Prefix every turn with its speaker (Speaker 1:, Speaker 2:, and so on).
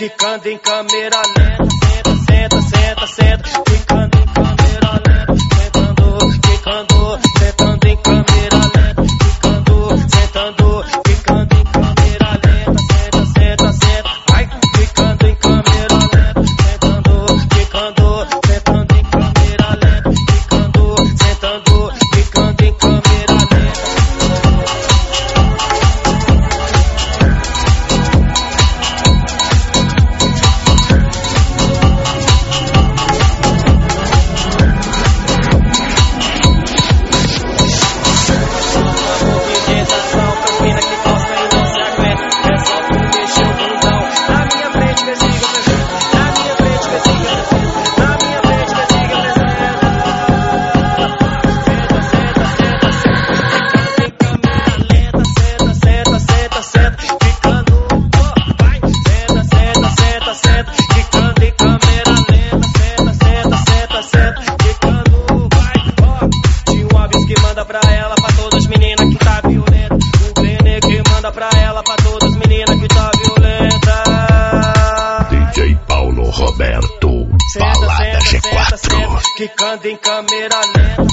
Speaker 1: quicando em câmera lenta. Senta, senta, senta, senta, quicando em câmera lenta. Sentando, quicando, sentando em câmera lenta. Quicando, sentando, quicando em câmera lenta. Senta, senta, senta, ai, quicando em câmera lenta. Sentando, quicando, sentando em câmera lenta. Quicando, sentando, quicando em câmera lenta.
Speaker 2: DJ Paulo Roberto, Balada G4.
Speaker 1: Quicando em câmera lenta.